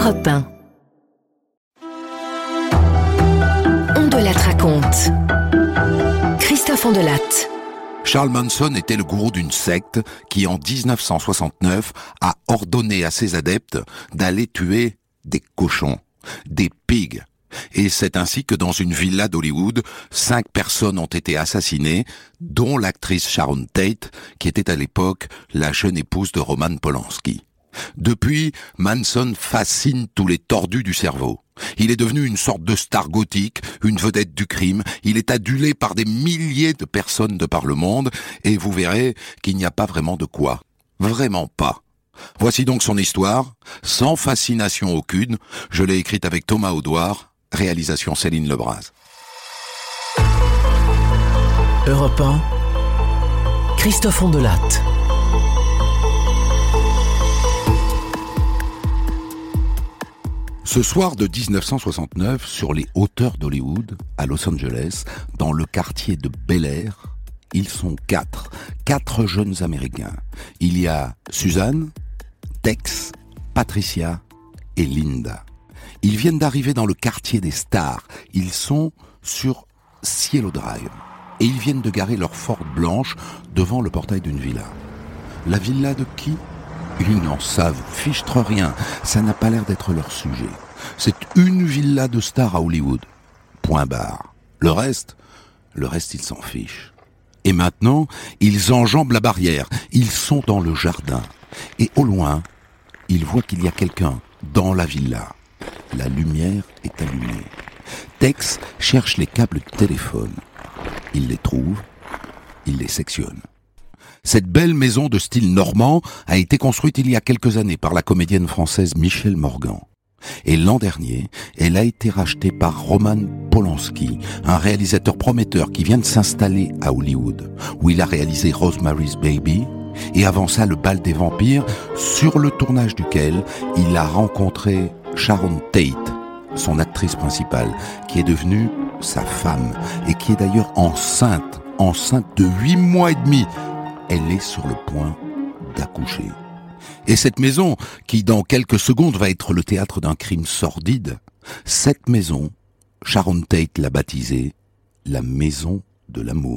Europe 1. On de la raconte. Christophe Ondelatte. Charles Manson était le gourou d'une secte qui, en 1969, a ordonné à ses adeptes d'aller tuer des cochons, des pigs. Et c'est ainsi que dans une villa d'Hollywood, 5 personnes ont été assassinées, dont l'actrice Sharon Tate, qui était à l'époque la jeune épouse de Roman Polanski. Depuis, Manson fascine tous les tordus du cerveau. Il est devenu une sorte de star gothique, une vedette du crime. Il est adulé par des milliers de personnes de par le monde, et vous verrez qu'il n'y a pas vraiment de quoi. Vraiment pas. Voici donc son histoire, sans fascination aucune. Je l'ai écrite avec Thomas Audouard, réalisation Céline Lebras. Europe 1, Christophe Ondelatte. Ce soir de 1969, sur les hauteurs d'Hollywood, à Los Angeles, dans le quartier de Bel Air, ils sont 4 jeunes Américains. Il y a Suzanne, Tex, Patricia et Linda. Ils viennent d'arriver dans le quartier des stars. Ils sont sur Cielo Drive. Et ils viennent de garer leur Ford blanche devant le portail d'une villa. La villa de qui ? Ils n'en savent fichtre rien. Ça n'a pas l'air d'être leur sujet. C'est une villa de stars à Hollywood. Point barre. Le reste, ils s'en fichent. Et maintenant, ils enjambent la barrière. Ils sont dans le jardin. Et au loin, ils voient qu'il y a quelqu'un dans la villa. La lumière est allumée. Tex cherche les câbles de téléphone. Il les trouve, il les sectionne. Cette belle maison de style normand a été construite il y a quelques années par la comédienne française Michèle Morgan. Et l'an dernier, elle a été rachetée par Roman Polanski, un réalisateur prometteur qui vient de s'installer à Hollywood, où il a réalisé Rosemary's Baby, et avant ça Le Bal des Vampires, sur le tournage duquel il a rencontré Sharon Tate, son actrice principale, qui est devenue sa femme, et qui est d'ailleurs enceinte de 8 mois et demi. Elle est sur le point d'accoucher. Et cette maison, qui dans quelques secondes va être le théâtre d'un crime sordide, cette maison, Sharon Tate l'a baptisée la maison de l'amour.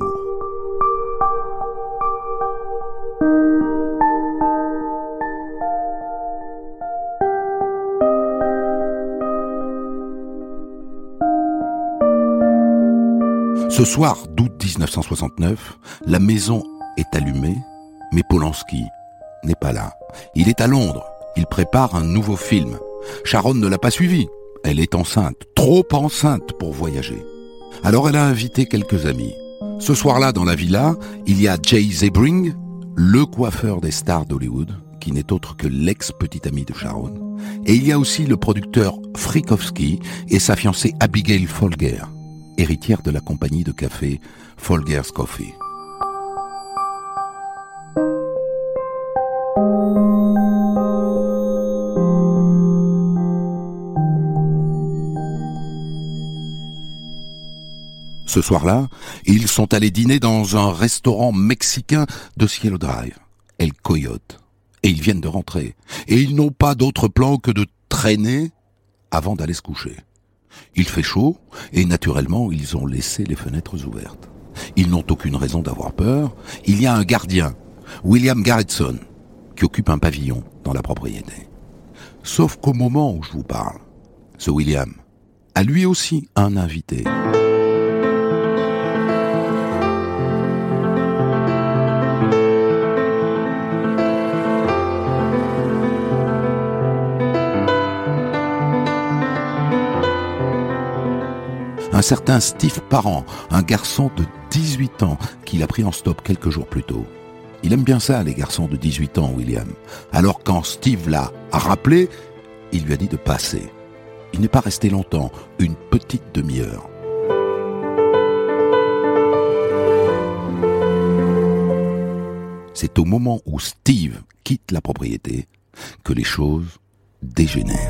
Ce soir d'août 1969, la maison est allumée, mais Polanski n'est pas là. Il est à Londres. Il prépare un nouveau film. Sharon ne l'a pas suivi. Elle est enceinte, trop enceinte pour voyager. Alors elle a invité quelques amis. Ce soir-là, dans la villa, il y a Jay Sebring, le coiffeur des stars d'Hollywood, qui n'est autre que l'ex-petit ami de Sharon. Et il y a aussi le producteur Frykowski et sa fiancée Abigail Folger, héritière de la compagnie de café Folger's Coffee. Ce soir-là, ils sont allés dîner dans un restaurant mexicain de Cielo Drive, El Coyote. Et ils viennent de rentrer. Et ils n'ont pas d'autre plan que de traîner avant d'aller se coucher. Il fait chaud, et naturellement, ils ont laissé les fenêtres ouvertes. Ils n'ont aucune raison d'avoir peur. Il y a un gardien, William Garretson, qui occupe un pavillon dans la propriété. Sauf qu'au moment où je vous parle, ce William a lui aussi un invité. Un certain Steve Parent, un garçon de 18 ans qu'il a pris en stop quelques jours plus tôt. Il aime bien ça, les garçons de 18 ans, William. Alors quand Steve l'a rappelé, il lui a dit de passer. Il n'est pas resté longtemps, une petite demi-heure. C'est au moment où Steve quitte la propriété que les choses dégénèrent.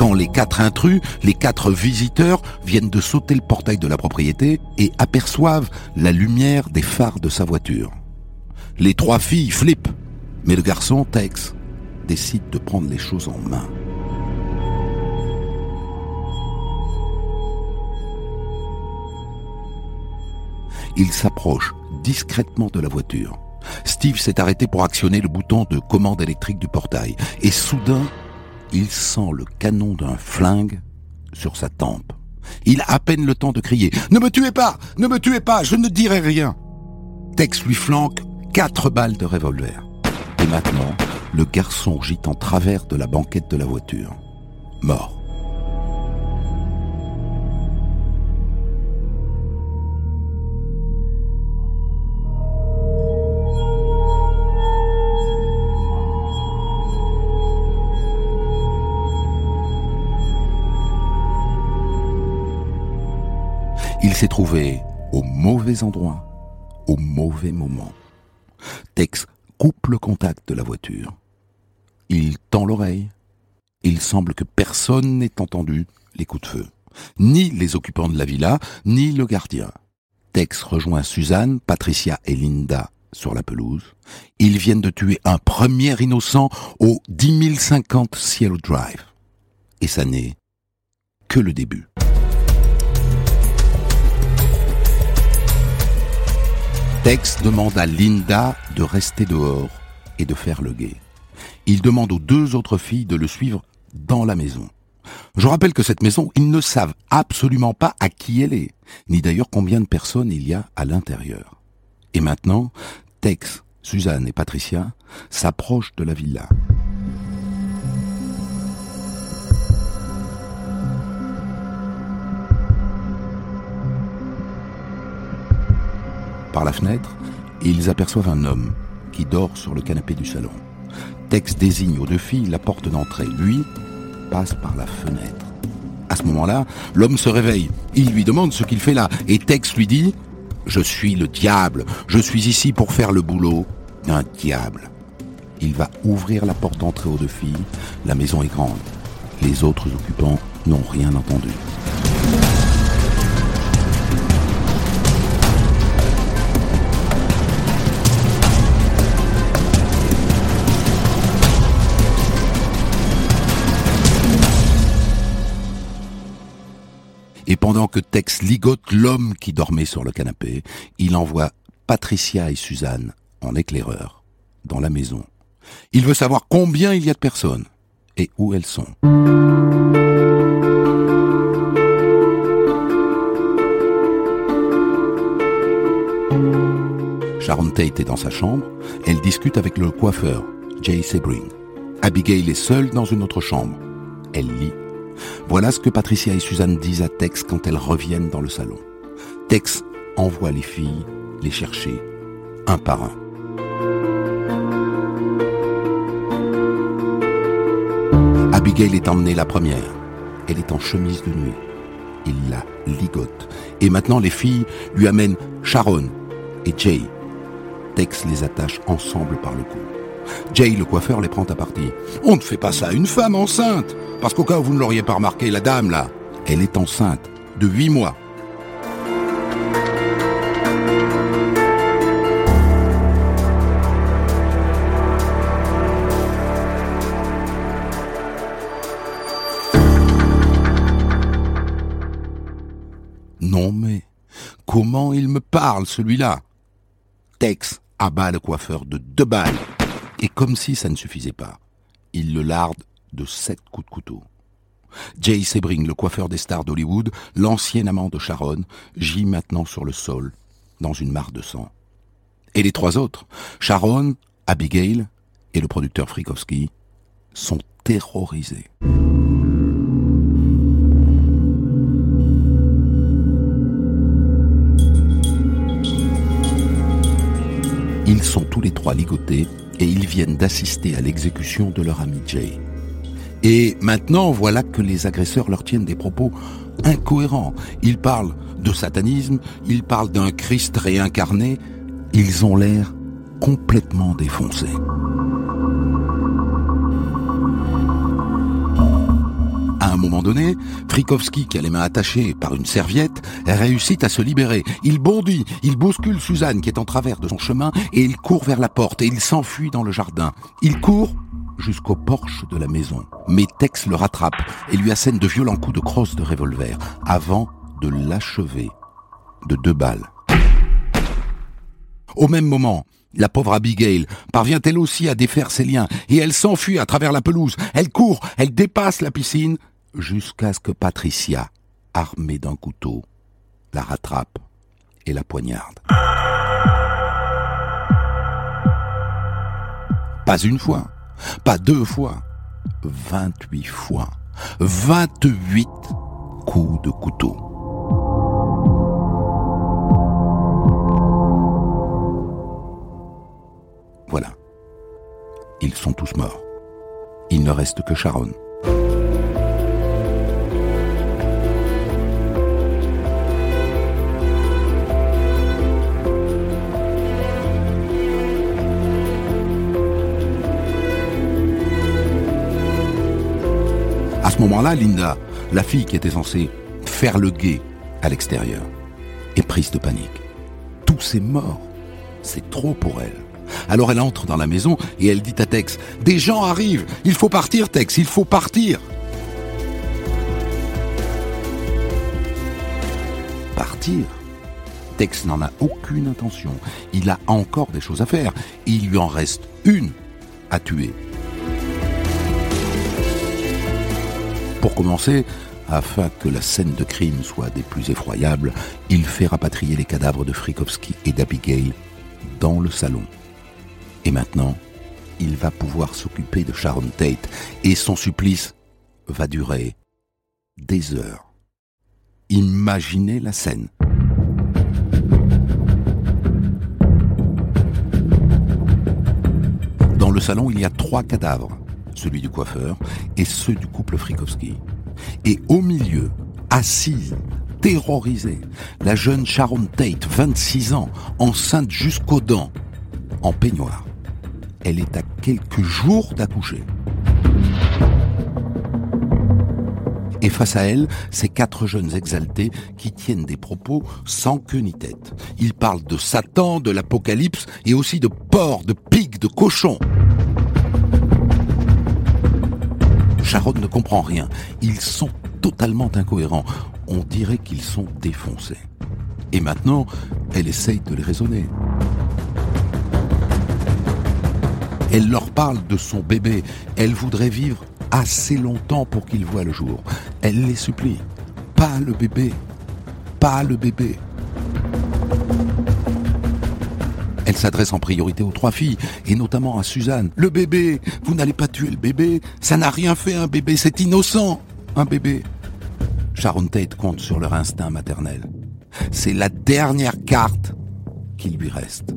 quand les 4 intrus, les 4 visiteurs viennent de sauter le portail de la propriété et aperçoivent la lumière des phares de sa voiture. Les 3 filles flippent, mais le garçon, Tex, décide de prendre les choses en main. Il s'approche discrètement de la voiture. Steve s'est arrêté pour actionner le bouton de commande électrique du portail. Et soudain, il sent le canon d'un flingue sur sa tempe. Il a à peine le temps de crier « Ne me tuez pas! Ne me tuez pas! Je ne dirai rien !» Tex lui flanque 4 balles de revolver. Et maintenant, le garçon gît en travers de la banquette de la voiture. Mort. Il s'est trouvé au mauvais endroit, au mauvais moment. Tex coupe le contact de la voiture. Il tend l'oreille. Il semble que personne n'ait entendu les coups de feu. Ni les occupants de la villa, ni le gardien. Tex rejoint Suzanne, Patricia et Linda sur la pelouse. Ils viennent de tuer un premier innocent au 10 050 Cielo Drive. Et ça n'est que le début. Tex demande à Linda de rester dehors et de faire le guet. Il demande aux 2 autres filles de le suivre dans la maison. Je rappelle que cette maison, ils ne savent absolument pas à qui elle est, ni d'ailleurs combien de personnes il y a à l'intérieur. Et maintenant, Tex, Suzanne et Patricia s'approchent de la villa. Par la fenêtre, ils aperçoivent un homme qui dort sur le canapé du salon. Tex désigne aux 2 filles la porte d'entrée. Lui passe par la fenêtre. À ce moment-là, l'homme se réveille. Il lui demande ce qu'il fait là. Et Tex lui dit « Je suis le diable. Je suis ici pour faire le boulot d'un diable. » Il va ouvrir la porte d'entrée aux 2 filles. La maison est grande. Les autres occupants n'ont rien entendu. Et pendant que Tex ligote l'homme qui dormait sur le canapé, il envoie Patricia et Suzanne en éclaireur dans la maison. Il veut savoir combien il y a de personnes et où elles sont. Sharon Tate est dans sa chambre. Elle discute avec le coiffeur, Jay Sebring. Abigail est seule dans une autre chambre. Elle lit. Voilà ce que Patricia et Suzanne disent à Tex quand elles reviennent dans le salon. Tex envoie les filles les chercher, un par un. Abigail est emmenée la première. Elle est en chemise de nuit. Il la ligote. Et maintenant, les filles lui amènent Sharon et Jay. Tex les attache ensemble par le cou. Jay, le coiffeur, les prend à partie. « On ne fait pas ça à une femme enceinte ! Parce qu'au cas où vous ne l'auriez pas remarqué, la dame, là, elle est enceinte de 8 mois. » Non mais, comment il me parle, celui-là ? Tex abat le coiffeur de 2 balles. Et comme si ça ne suffisait pas, il le larde de 7 coups de couteau. Jay Sebring, le coiffeur des stars d'Hollywood, l'ancien amant de Sharon, gît maintenant sur le sol, dans une mare de sang. Et les 3 autres, Sharon, Abigail et le producteur Frykowski, sont terrorisés. Ils sont tous les 3 ligotés et ils viennent d'assister à l'exécution de leur ami Jay. Et maintenant, voilà que les agresseurs leur tiennent des propos incohérents. Ils parlent de satanisme, ils parlent d'un Christ réincarné. Ils ont l'air complètement défoncés. Un un moment donné, Frykowski, qui a les mains attachées par une serviette, réussit à se libérer. Il bondit, il bouscule Suzanne qui est en travers de son chemin et il court vers la porte et il s'enfuit dans le jardin. Il court jusqu'au porche de la maison. Mais Tex le rattrape et lui assène de violents coups de crosse de revolver avant de l'achever de 2 balles. Au même moment, la pauvre Abigail parvient elle aussi à défaire ses liens et elle s'enfuit à travers la pelouse. Elle court, elle dépasse la piscine jusqu'à ce que Patricia, armée d'un couteau, la rattrape et la poignarde. Pas une fois, pas 2 fois, 28 fois, 28 coups de couteau. Voilà. Ils sont tous morts. Il ne reste que Sharon. À ce moment-là, Linda, la fille qui était censée faire le guet à l'extérieur, est prise de panique. Tous est mort. C'est trop pour elle. Alors elle entre dans la maison et elle dit à Tex « Des gens arrivent, il faut partir Tex, il faut partir !» Partir ? Tex n'en a aucune intention. Il a encore des choses à faire. Il lui en reste une à tuer. Pour commencer, afin que la scène de crime soit des plus effroyables, il fait rapatrier les cadavres de Frykowski et d'Abigail dans le salon. Et maintenant, il va pouvoir s'occuper de Sharon Tate et son supplice va durer des heures. Imaginez la scène. Dans le salon, il y a 3 cadavres, celui du coiffeur et ceux du couple Frykowski. Et au milieu, assise, terrorisée, la jeune Sharon Tate, 26 ans, enceinte jusqu'aux dents, en peignoir. Elle est à quelques jours d'accoucher. Et face à elle, ces 4 jeunes exaltés qui tiennent des propos sans queue ni tête. Ils parlent de Satan, de l'Apocalypse et aussi de porc, de pig, de cochon. Sharon ne comprend rien. Ils sont totalement incohérents. On dirait qu'ils sont défoncés. Et maintenant, elle essaye de les raisonner. Elle leur parle de son bébé. Elle voudrait vivre assez longtemps pour qu'il voie le jour. Elle les supplie. Pas le bébé. Pas le bébé. Elle s'adresse en priorité aux 3 filles, et notamment à Suzanne. Le bébé, vous n'allez pas tuer le bébé. Ça n'a rien fait un bébé, c'est innocent. Un bébé. Sharon Tate compte sur leur instinct maternel. C'est la dernière carte qui lui reste.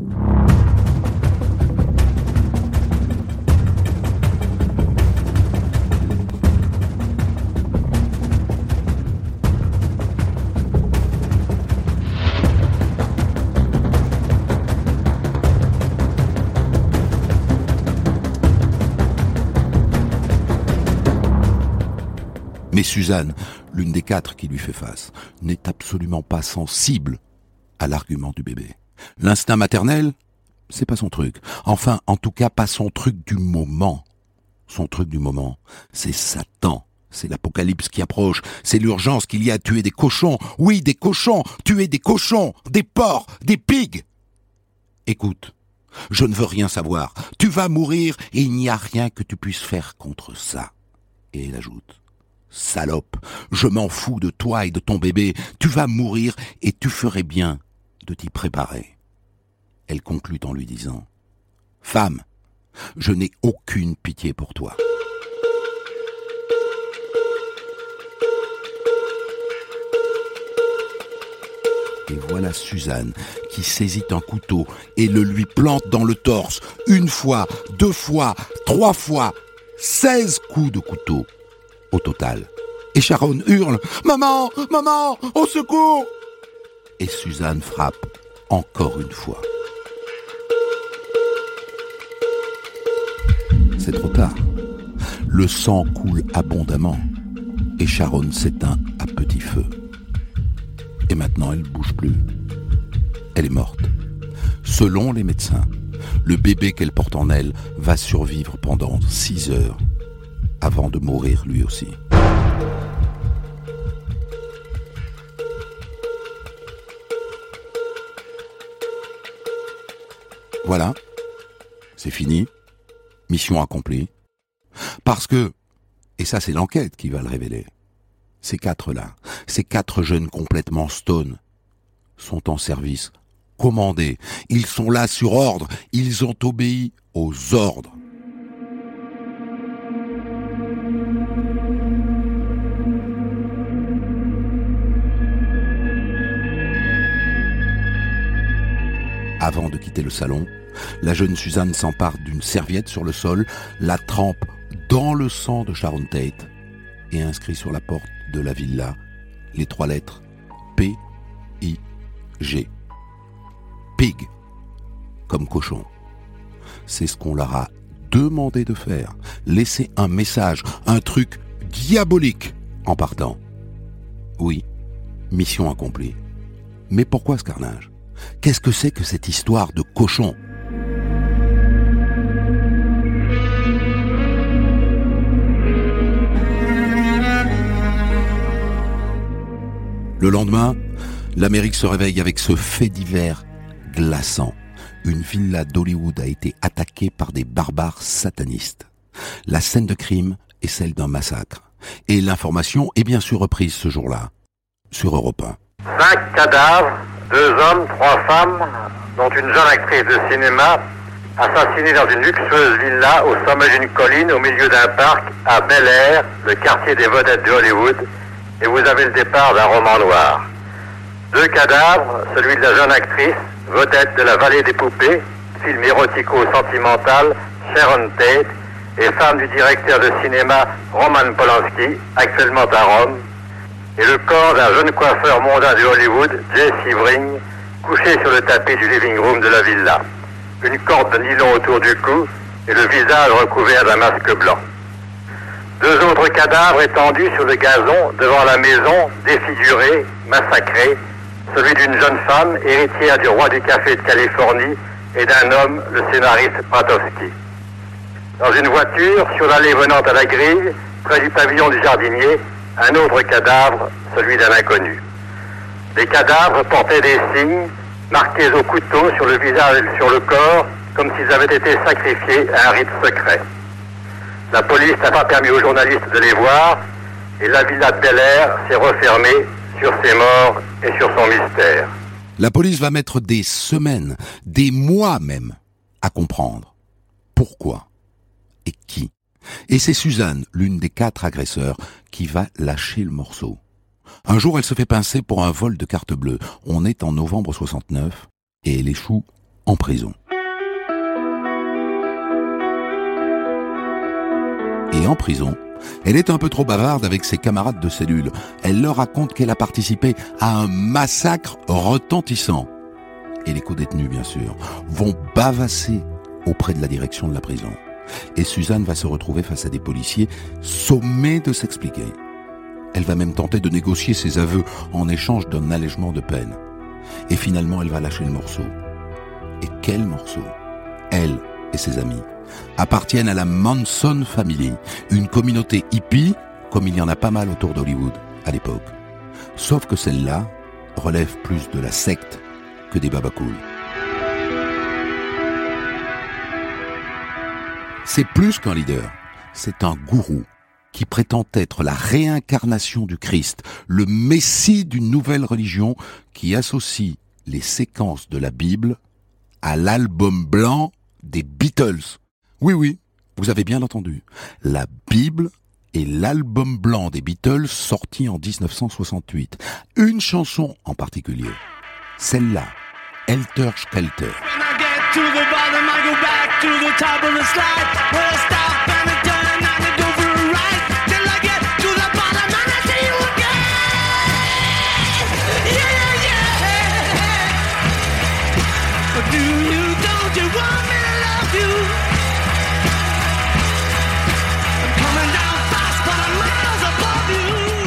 Mais Suzanne, l'une des 4 qui lui fait face, n'est absolument pas sensible à l'argument du bébé. L'instinct maternel, c'est pas son truc. Enfin, en tout cas, pas son truc du moment. Son truc du moment, c'est Satan. C'est l'apocalypse qui approche. C'est l'urgence qu'il y a à tuer des cochons. Oui, des cochons. Tuer des cochons, des porcs, des pigs. Écoute, je ne veux rien savoir. Tu vas mourir et il n'y a rien que tu puisses faire contre ça. Et elle ajoute: Salope, je m'en fous de toi et de ton bébé. Tu vas mourir et tu ferais bien de t'y préparer. Elle conclut en lui disant: Femme, je n'ai aucune pitié pour toi. Et voilà Suzanne qui saisit un couteau et le lui plante dans le torse. 1 fois, 2 fois, 3 fois, 16 coups de couteau au total. Et Sharon hurle: Maman, maman, au secours! Et Suzanne frappe encore 1 fois. C'est trop tard. Le sang coule abondamment. et Sharon s'éteint à petit feu. Et maintenant, elle ne bouge plus. Elle est morte. Selon les médecins, le bébé qu'elle porte en elle va survivre pendant 6 heures avant de mourir lui aussi. Voilà, c'est fini, mission accomplie. Parce que, et ça c'est l'enquête qui va le révéler, ces 4-là, ces 4 jeunes complètement stone, sont en service commandé. Ils sont là sur ordre, ils ont obéi aux ordres. Avant de quitter le salon, la jeune Suzanne s'empare d'une serviette sur le sol, la trempe dans le sang de Sharon Tate et inscrit sur la porte de la villa les 3 lettres P-I-G. Pig, comme cochon. C'est ce qu'on leur a demandé de faire. Laisser un message, un truc diabolique en partant. Oui, mission accomplie. Mais pourquoi ce carnage ? Qu'est-ce que c'est que cette histoire de cochon ? Le lendemain, l'Amérique se réveille avec ce fait divers glaçant. Une villa d'Hollywood a été attaquée par des barbares satanistes. La scène de crime est celle d'un massacre. Et l'information est bien sûr reprise ce jour-là, sur Europe 1. 5 cadavres, 2 hommes, 3 femmes, dont une jeune actrice de cinéma, assassinée dans une luxueuse villa au sommet d'une colline au milieu d'un parc à Bel Air, le quartier des vedettes de Hollywood, et vous avez le départ d'un roman noir. 2 cadavres, celui de la jeune actrice, vedette de La Vallée des Poupées, film érotico-sentimental, Sharon Tate, et femme du directeur de cinéma Roman Polanski, actuellement à Rome, et le corps d'un jeune coiffeur mondain de Hollywood, Jay Sebring, couché sur le tapis du living room de la villa. Une corde de nylon autour du cou et le visage recouvert d'un masque blanc. 2 autres cadavres étendus sur le gazon devant la maison, défigurés, massacrés, celui d'une jeune femme, héritière du roi du café de Californie, et d'un homme, le scénariste Pratowski. Dans une voiture, sur l'allée venant à la grille, près du pavillon du jardinier, un autre cadavre, celui d'un inconnu. Les cadavres portaient des signes, marqués au couteau sur le visage et sur le corps, comme s'ils avaient été sacrifiés à un rite secret. La police n'a pas permis aux journalistes de les voir, et la villa de Bel Air s'est refermée sur ses morts et sur son mystère. La police va mettre des semaines, des mois même, à comprendre pourquoi et qui. Et c'est Suzanne, l'une des 4 agresseurs, qui va lâcher le morceau. Un jour, elle se fait pincer pour un vol de carte bleue. On est en novembre 69 et elle échoue en prison. Et en prison, elle est un peu trop bavarde avec ses camarades de cellule. Elle leur raconte qu'elle a participé à un massacre retentissant. Et les codétenus, bien sûr, vont bavasser auprès de la direction de la prison. Et Suzanne va se retrouver face à des policiers sommés de s'expliquer. Elle va même tenter de négocier ses aveux en échange d'un allègement de peine. Et finalement, elle va lâcher le morceau. Et quel morceau ? Elle et ses amis appartiennent à la Manson Family, une communauté hippie, comme il y en a pas mal autour d'Hollywood à l'époque. Sauf que celle-là relève plus de la secte que des babacools. C'est plus qu'un leader, c'est un gourou qui prétend être la réincarnation du Christ, le messie d'une nouvelle religion qui associe les séquences de la Bible à l'album blanc des Beatles. Oui, vous avez bien entendu. La Bible et l'album blanc des Beatles sorti en 1968. Une chanson en particulier, celle-là, Helter Skelter. To the bottom, I go back to the top of the slide. Where I stop and I turn and I go for a ride. Till I get to the bottom and I see you again. Yeah. But don't you want me to love you? I'm coming down fast, but I'm miles above you.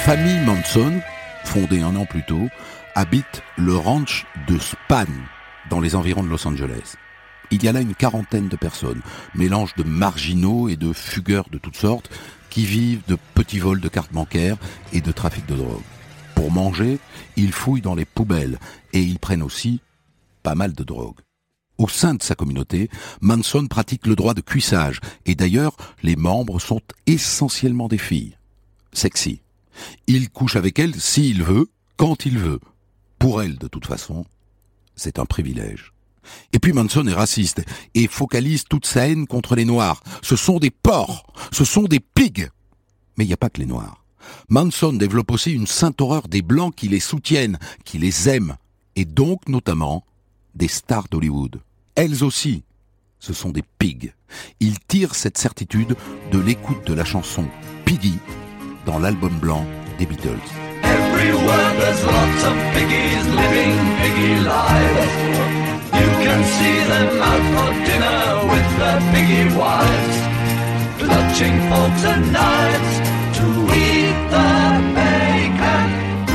famille Manson, fondée un an plus tôt, habite le ranch de Spahn, dans les environs de Los Angeles. Il y a là une quarantaine de personnes, mélange de marginaux et de fugueurs de toutes sortes, qui vivent de petits vols de cartes bancaires et de trafic de drogue. Pour manger, ils fouillent dans les poubelles et ils prennent aussi pas mal de drogue. Au sein de sa communauté, Manson pratique le droit de cuissage et d'ailleurs, les membres sont essentiellement des filles. Sexy. Il couche avec elles s'il veut, quand il veut. Pour elles, de toute façon, c'est un privilège. Et puis Manson est raciste et focalise toute sa haine contre les Noirs. Ce sont des porcs, ce sont des pigs. Mais il n'y a pas que les Noirs. Manson développe aussi une sainte horreur des Blancs qui les soutiennent, qui les aiment, et donc notamment des stars d'Hollywood. Elles aussi, ce sont des pigs. Il tire cette certitude de l'écoute de la chanson Piggy dans l'album blanc des Beatles. Everywhere there's lots of piggies living piggy lives. You can see them out for dinner with their piggy wives, clutching forks and knives to eat the bacon.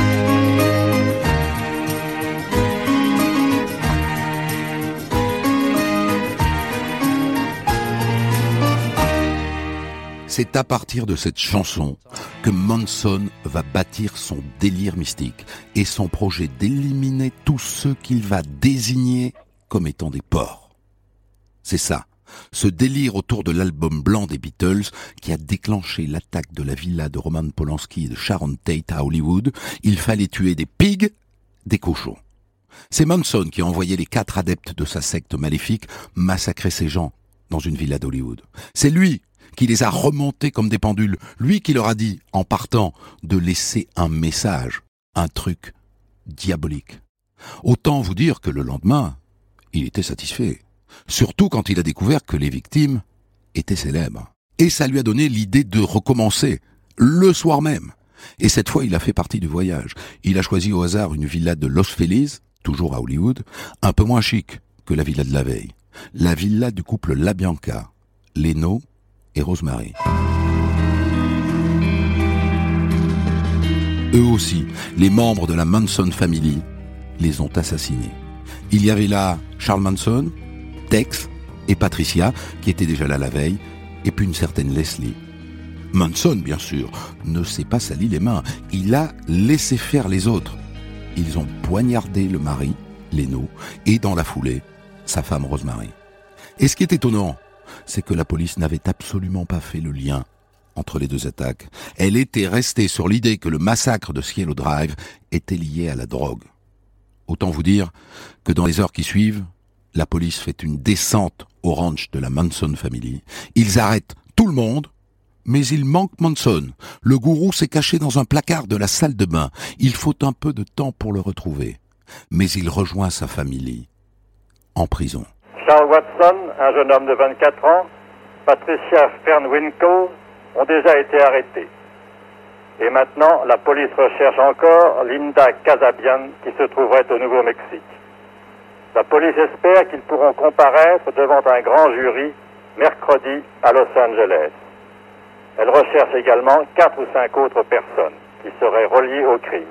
C'est à partir de cette chanson que Manson va bâtir son délire mystique et son projet d'éliminer tous ceux qu'il va désigner comme étant des porcs. C'est ça, ce délire autour de l'album blanc des Beatles qui a déclenché l'attaque de la villa de Roman Polanski et de Sharon Tate à Hollywood. Il fallait tuer des pigs, des cochons. C'est Manson qui a envoyé les 4 adeptes de sa secte maléfique massacrer ces gens dans une villa d'Hollywood. C'est lui qui les a remontés comme des pendules, lui qui leur a dit, en partant, de laisser un message, un truc diabolique. Autant vous dire que le lendemain, il était satisfait. Surtout quand il a découvert que les victimes étaient célèbres. Et ça lui a donné l'idée de recommencer, le soir même. Et cette fois, il a fait partie du voyage. Il a choisi au hasard une villa de Los Feliz, toujours à Hollywood, un peu moins chic que la villa de la veille. La villa du couple LaBianca, Leno et Rosemary. Eux aussi, les membres de la Manson Family, les ont assassinés. Il y avait là Charles Manson, Tex et Patricia, qui étaient déjà là la veille, et puis une certaine Leslie. Manson, bien sûr, ne s'est pas sali les mains. Il a laissé faire les autres. Ils ont poignardé le mari, Leno, et dans la foulée, sa femme Rosemary. Et ce qui est étonnant, c'est que la police n'avait absolument pas fait le lien entre les deux attaques. Elle était restée sur l'idée que le massacre de Cielo Drive était lié à la drogue. Autant vous dire que dans les heures qui suivent, la police fait une descente au ranch de la Manson Family. Ils arrêtent tout le monde, mais il manque Manson. Le gourou s'est caché dans un placard de la salle de bain. Il faut un peu de temps pour le retrouver. Mais il rejoint sa famille en prison. Charles Watson, un jeune homme de 24 ans, Patricia Fernwinkle ont déjà été arrêtés. Et maintenant, la police recherche encore Linda Casabian qui se trouverait au Nouveau-Mexique. La police espère qu'ils pourront comparaître devant un grand jury mercredi à Los Angeles. Elle recherche également 4 ou 5 autres personnes qui seraient reliées au crime.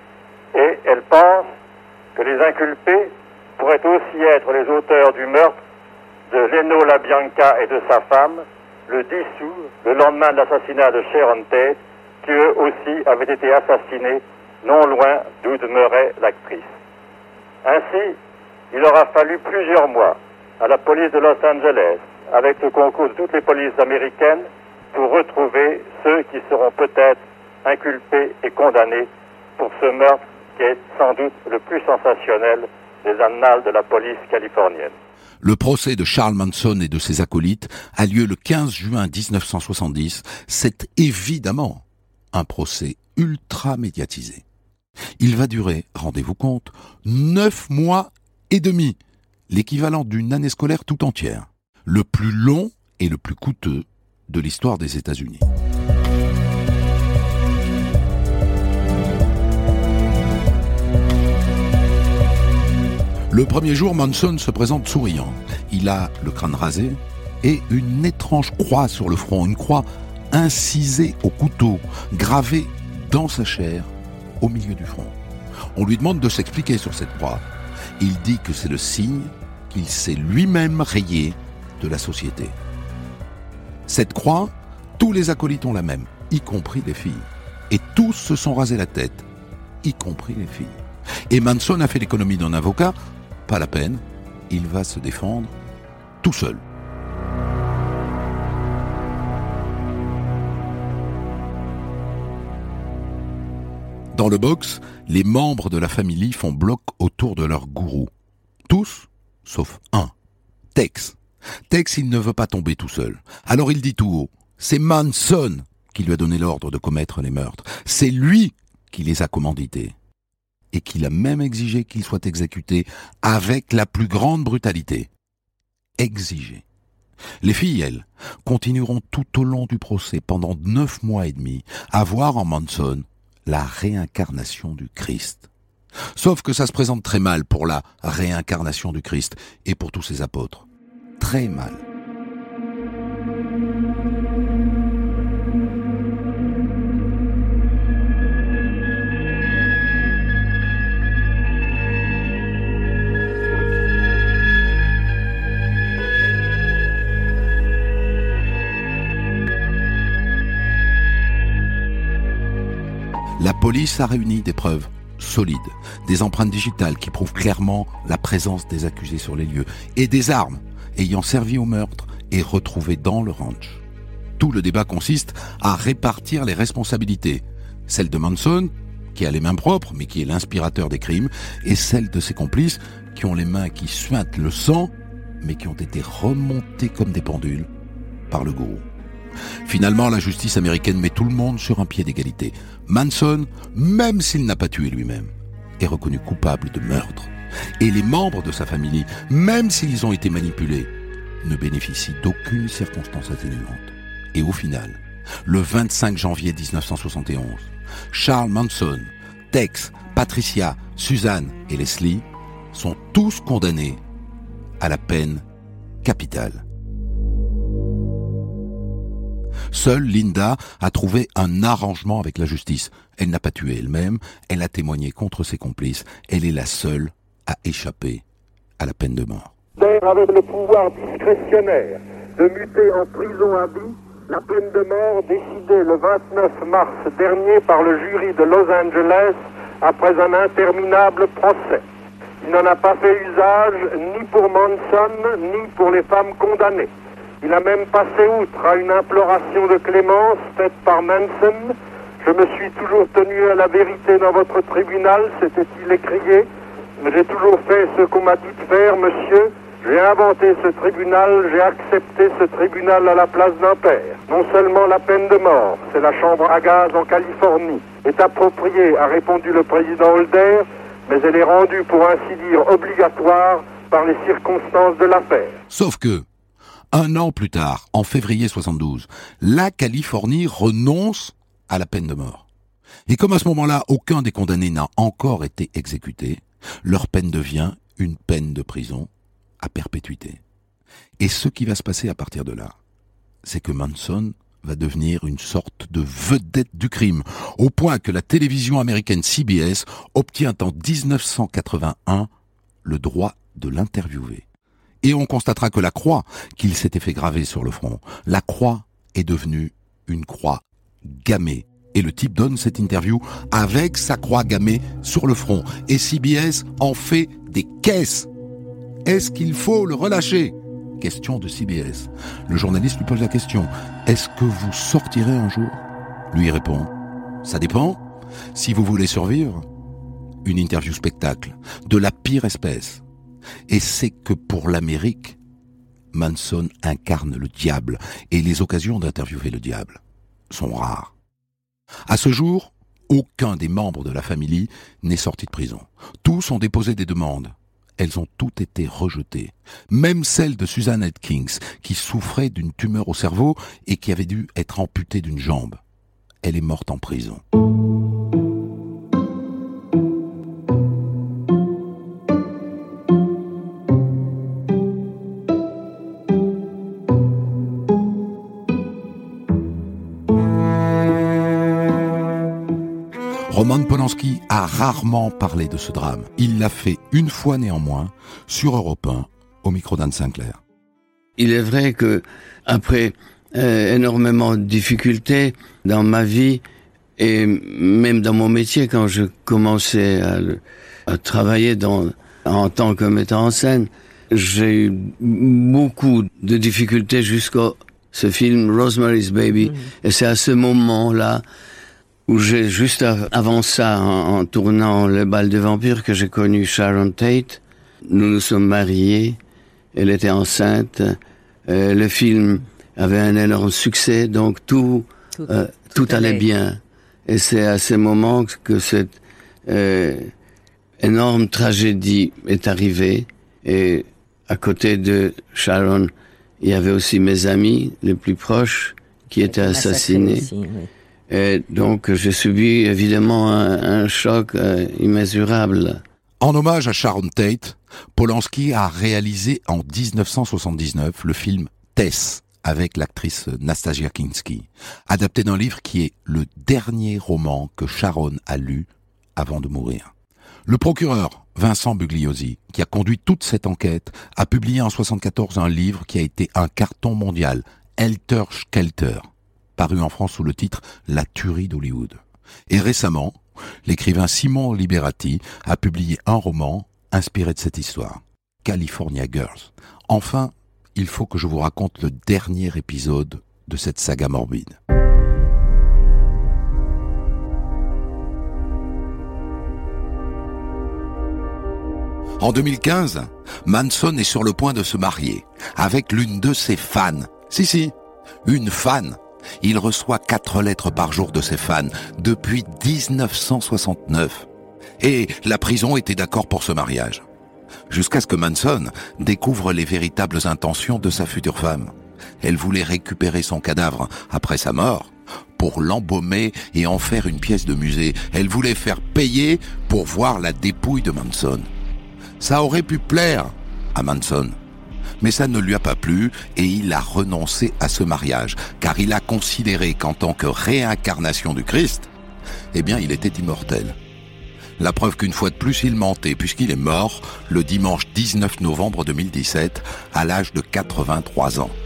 Et elle pense que les inculpés pourraient aussi être les auteurs du meurtre de Leno LaBianca et de sa femme, le 10 août, le lendemain de l'assassinat de Sharon Tate, qui eux aussi avaient été assassinés non loin d'où demeurait l'actrice. Ainsi, il aura fallu plusieurs mois à la police de Los Angeles, avec le concours de toutes les polices américaines, pour retrouver ceux qui seront peut-être inculpés et condamnés pour ce meurtre qui est sans doute le plus sensationnel des annales de la police californienne. Le procès de Charles Manson et de ses acolytes a lieu le 15 juin 1970. C'est évidemment un procès ultra médiatisé. Il va durer, rendez-vous compte, 9 mois et demi, l'équivalent d'une année scolaire tout entière. Le plus long et le plus coûteux de l'histoire des États-Unis. Le premier jour, Manson se présente souriant. Il a le crâne rasé et une étrange croix sur le front, une croix incisée au couteau, gravée dans sa chair, au milieu du front. On lui demande de s'expliquer sur cette croix. Il dit que c'est le signe qu'il s'est lui-même rayé de la société. Cette croix, tous les acolytes ont la même, y compris les filles. Et tous se sont rasés la tête, y compris les filles. Et Manson a fait l'économie d'un avocat, pas la peine, il va se défendre tout seul. Dans le box, les membres de la famille font bloc autour de leur gourou. Tous, sauf un, Tex. Tex, il ne veut pas tomber tout seul. Alors il dit tout haut, c'est Manson qui lui a donné l'ordre de commettre les meurtres. C'est lui qui les a commandités. Et qu'il a même exigé qu'ils soient exécutés avec la plus grande brutalité. Exigé. Les filles, elles, continueront tout au long du procès, pendant 9 mois et demi, à voir en Manson la réincarnation du Christ. Sauf que ça se présente très mal pour la réincarnation du Christ et pour tous ses apôtres. Très mal. La police a réuni des preuves solides, des empreintes digitales qui prouvent clairement la présence des accusés sur les lieux et des armes ayant servi au meurtre et retrouvées dans le ranch. Tout le débat consiste à répartir les responsabilités, celle de Manson, qui a les mains propres mais qui est l'inspirateur des crimes, et celle de ses complices qui ont les mains qui suintent le sang mais qui ont été remontées comme des pendules par le gourou. Finalement, la justice américaine met tout le monde sur un pied d'égalité. Manson, même s'il n'a pas tué lui-même, est reconnu coupable de meurtre. Et les membres de sa famille, même s'ils ont été manipulés, ne bénéficient d'aucune circonstance atténuante. Et au final, le 25 janvier 1971, Charles Manson, Tex, Patricia, Suzanne et Leslie sont tous condamnés à la peine capitale. Seule Linda a trouvé un arrangement avec la justice. Elle n'a pas tué elle-même, elle a témoigné contre ses complices. Elle est la seule à échapper à la peine de mort. Avec le pouvoir discrétionnaire de muter en prison à vie la peine de mort décidée le 29 mars dernier par le jury de Los Angeles après un interminable procès. Il n'en a pas fait usage ni pour Manson ni pour les femmes condamnées. Il a même passé outre à une imploration de clémence faite par Manson. Je me suis toujours tenu à la vérité dans votre tribunal, s'était-il écrié. J'ai toujours fait ce qu'on m'a dit de faire, monsieur. J'ai inventé ce tribunal, j'ai accepté ce tribunal à la place d'un père. Non seulement la peine de mort, c'est la chambre à gaz en Californie, est appropriée, a répondu le président Holder, mais elle est rendue, pour ainsi dire, obligatoire par les circonstances de l'affaire. Sauf que, un an plus tard, en février 72, la Californie renonce à la peine de mort. Et comme à ce moment-là, aucun des condamnés n'a encore été exécuté, leur peine devient une peine de prison à perpétuité. Et ce qui va se passer à partir de là, c'est que Manson va devenir une sorte de vedette du crime, au point que la télévision américaine CBS obtient en 1981 le droit de l'interviewer. Et on constatera que la croix qu'il s'était fait graver sur le front, la croix est devenue une croix gammée. Et le type donne cette interview avec sa croix gammée sur le front. Et CBS en fait des caisses. Est-ce qu'il faut le relâcher ? Question de CBS. Le journaliste lui pose la question. Est-ce que vous sortirez un jour ? Lui répond. Ça dépend. Si vous voulez survivre, une interview spectacle de la pire espèce. Et c'est que pour l'Amérique, Manson incarne le diable. Et les occasions d'interviewer le diable sont rares. À ce jour, aucun des membres de la famille n'est sorti de prison. Tous ont déposé des demandes. Elles ont toutes été rejetées. Même celle de Susan Atkins, qui souffrait d'une tumeur au cerveau et qui avait dû être amputée d'une jambe. Elle est morte en prison. Roman Polanski a rarement parlé de ce drame. Il l'a fait une fois néanmoins, sur Europe 1, au micro d'Anne Sinclair. Il est vrai que, après énormément de difficultés dans ma vie, et même dans mon métier, quand je commençais à travailler en tant que metteur en scène, j'ai eu beaucoup de difficultés jusqu'à ce film Rosemary's Baby. Et c'est à ce moment-là où j'ai, juste avant ça, en tournant Le bal des vampires, que j'ai connu Sharon Tate. Nous nous sommes mariés, elle était enceinte, le film avait un énorme succès, donc tout allait bien. Et c'est à ce moment que cette énorme tragédie est arrivée. Et à côté de Sharon, il y avait aussi mes amis les plus proches qui étaient assassinés. Aussi, oui. Et donc j'ai subi évidemment un choc immesurable. En hommage à Sharon Tate, Polanski a réalisé en 1979 le film Tess, avec l'actrice Nastasia Kinski, adapté d'un livre qui est le dernier roman que Sharon a lu avant de mourir. Le procureur Vincent Bugliosi, qui a conduit toute cette enquête, a publié en 1974 un livre qui a été un carton mondial, Helter Skelter, paru en France sous le titre La tuerie d'Hollywood. Et récemment, l'écrivain Simon Liberati a publié un roman inspiré de cette histoire, California Girls. Enfin, il faut que je vous raconte le dernier épisode de cette saga morbide. En 2015, Manson est sur le point de se marier avec l'une de ses fans. Si, une fan. Il reçoit 4 lettres par jour de ses fans depuis 1969. Et la prison était d'accord pour ce mariage. Jusqu'à ce que Manson découvre les véritables intentions de sa future femme. Elle voulait récupérer son cadavre après sa mort pour l'embaumer et en faire une pièce de musée. Elle voulait faire payer pour voir la dépouille de Manson. Ça aurait pu plaire à Manson, mais ça ne lui a pas plu et il a renoncé à ce mariage, car il a considéré qu'en tant que réincarnation du Christ, il était immortel. La preuve qu'une fois de plus, il mentait, puisqu'il est mort le dimanche 19 novembre 2017, à l'âge de 83 ans.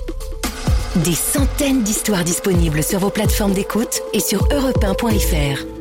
Des centaines d'histoires disponibles sur vos plateformes d'écoute et sur europe1.fr.